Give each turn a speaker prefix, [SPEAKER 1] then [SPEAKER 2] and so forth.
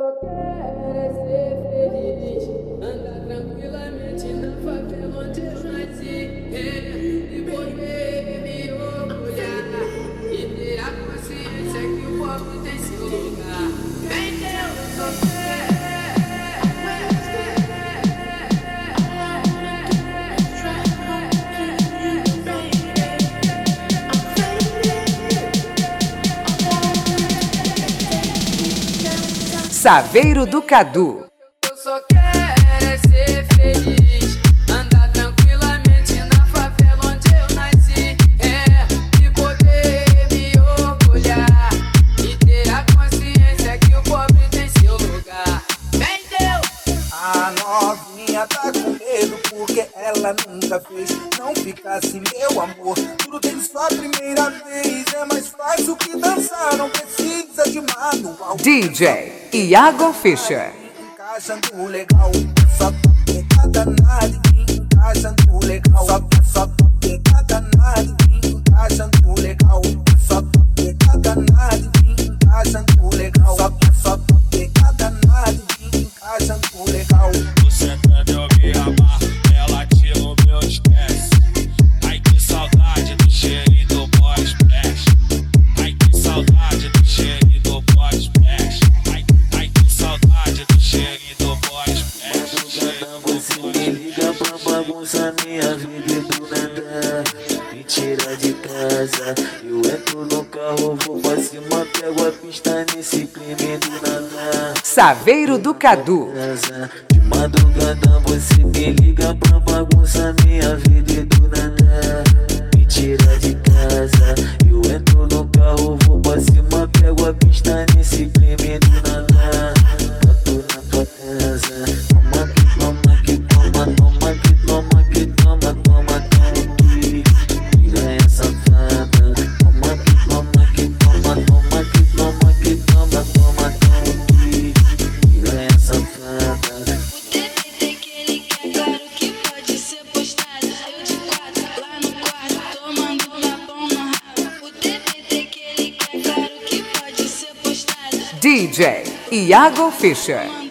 [SPEAKER 1] só quero é ser feliz, andar tranquilamente na favela onde eu nasci, e poder me orgulhar e ter a consciência que o pobre tem seu lugar. Vem Deus, eu só
[SPEAKER 2] Saveiro do Cadu.
[SPEAKER 1] Eu só quero é ser feliz, andar tranquilamente na favela onde eu nasci, e poder me orgulhar e ter a consciência que o pobre tem seu lugar. Vem Deus!
[SPEAKER 3] A novinha tá com medo porque ela nunca fez. Não fica assim, meu amor, tudo tem sua primeira vez. É mais fácil que dançar, não precisa de manual.
[SPEAKER 2] DJ Iago Fischer.
[SPEAKER 3] Encaixando legal, só pegada nada e encaixando legal. Só pegada nada e encaixando legal. Só pegada nada e encaixando legal. Só pegada nada e encaixando legal.
[SPEAKER 4] Você quer eu me amar, ela tira o meu estresse. Ai que saudade do cheirinho do pós-splash. Ai que saudade do cheirinho do pós-splash. Ai que saudade do cheirinho do pós-splash.
[SPEAKER 5] Você me liga pra bagunçar minha vida e do nada me tira de casa. Eu entro no carro, vou pra cima, pego a pista nesse crime do nada.
[SPEAKER 2] Saveiro do Cadu.
[SPEAKER 5] De madrugada você me liga pra bagunçar minha vida e do nada me tira de casa. Eu entro no carro, vou pra cima, pego a pista nesse crime do nada. Bato na tua casa, toma que toma que toma, toma que toma que toma, toma aqui, piranha safada. Toma que toma que toma, toma que toma que toma, toma aqui, piranha safada.
[SPEAKER 6] O TBT que ele quer, claro que pode ser postado. Eu de quatro, lá no quarto, tomando lapão no rabo. O TBT que ele quer, claro que pode ser postado.
[SPEAKER 2] DJ Iago Fischer.